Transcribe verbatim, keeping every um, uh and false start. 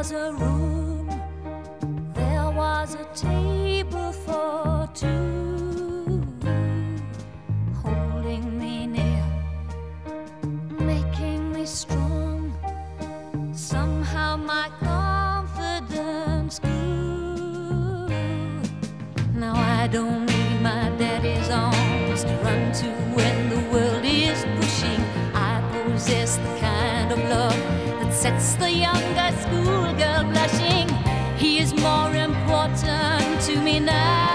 was a room, there was a table for two, holding me near, making me strong. Somehow my confidence grew. Now I don't need my daddy's arms to run to when the world is pushing. I possess the kind of love that sets the younger schoolgirl blushing. He is more important to me now